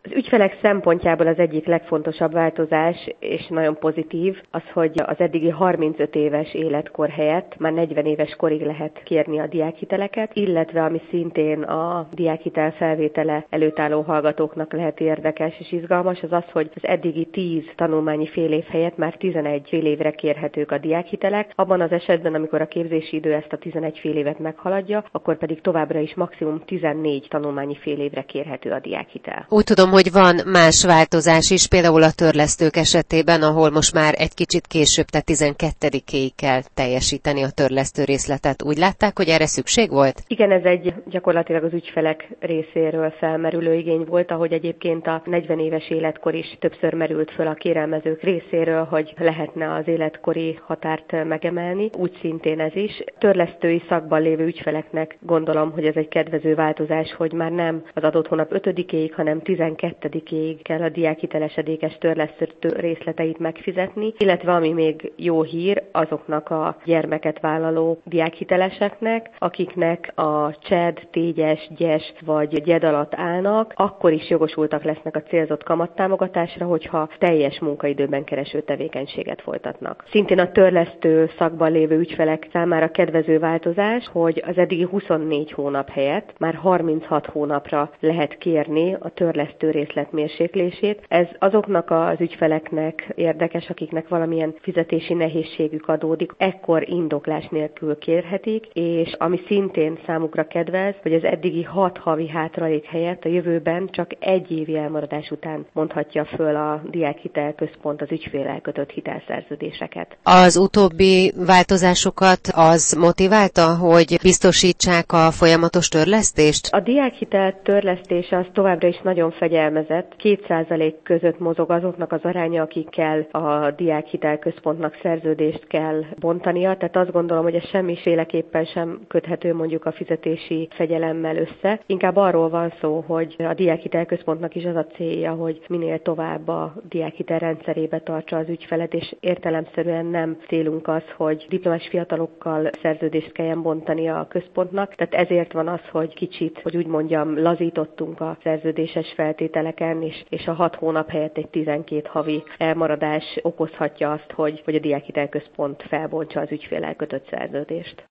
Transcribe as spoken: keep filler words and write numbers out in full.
Az ügyfelek szempontjából az egyik legfontosabb változás, és nagyon pozitív, az, hogy az eddigi harmincöt éves életkor helyett már negyven éves korig lehet kérni a diákhiteleket, illetve ami szintén a diákhitel felvétele előtt álló hallgatóknak lehet érdekes és izgalmas, az az, hogy az eddigi tíz tanulmányi fél év helyett már tizenegy fél évre kérhetők a diákhitelek. Abban az esetben, amikor a képzési idő ezt a tizenegy fél évet meghaladja, akkor pedig továbbra is maximum tizennégy tanulmányi fél évre kérhető a diákhitel. Úgy tudom, hogy van más változás is, például a törlesztők esetében, ahol most már egy kicsit később, tehát tizenkettedikéig kell teljesíteni a törlesztő részletet. Úgy látták, hogy erre szükség volt? Igen, ez egy gyakorlatilag az ügyfelek részéről felmerülő igény volt, ahogy egyébként a negyven éves életkor is többször merült föl a kérelmezők részéről, hogy lehetne az életkori határt megemelni. Úgy szintén ez is. Törlesztői szakban lévő ügyfeleknek gondolom, hogy ez egy kedvező változás, hogy már nem az adott hónap ötödikéig, hanem tizenkettedikéig kell a diákhitelesedékes törlesztő részleteit megfizetni, illetve ami még jó hír, azoknak a gyermeket vállaló diákhiteleseknek, akiknek a cséd, tégyes, gyes vagy gyed alatt állnak, akkor is jogosultak lesznek a célzott kamattámogatásra, hogyha teljes munkaidőben kereső tevékenységet folytatnak. Szintén a törlesztő szakban lévő ügyfelek számára kedvező változás, hogy az eddigi huszonnégy hónap helyett már harminchat hónapra lehet kérni a törlesztő részlet mérséklését. Ez azoknak az ügyfeleknek érdekes, akiknek valamilyen fizetési nehézségük adódik, ekkor indoklás nélkül kérhetik, és ami szintén számukra kedvez, hogy az eddigi hat havi hátralék helyett a jövőben csak egy évi elmaradás után mondhatja föl a Diákhitel Központ az ügyféllel kötött hitelszerződéseket. Az utóbbi változásokat az motiválta, hogy biztosítsák a folyamatos törlesztést? A diákhitel törlesztése az továbbra is nagyon fegyelmezett. Két százalék között mozog azoknak az aránya, akikkel a Diákhitel Központnak szerződést kell bontania. Tehát azt gondolom, hogy ez semmiféleképpen sem köthető mondjuk a fizetési fegyelemmel össze. Inkább arról van szó, hogy a Diákhitel Központnak is az a célja, hogy minél tovább a diákhitel rendszerébe tartsa az ügyfelet, és értelemszerűen nem célunk az, hogy diplomás fiatalokkal szerződést kelljen bontani a központnak. Tehát ezért van az, hogy kicsit, hogy úgy mondjam, lazítottunk a szerződéses feltételeken, és, és a hat hónap helyett egy tizenkét havi elmaradás okozhatja azt, hogy, hogy a Diákhitel Központ felbontsa az ügyféllel kötött szerződést.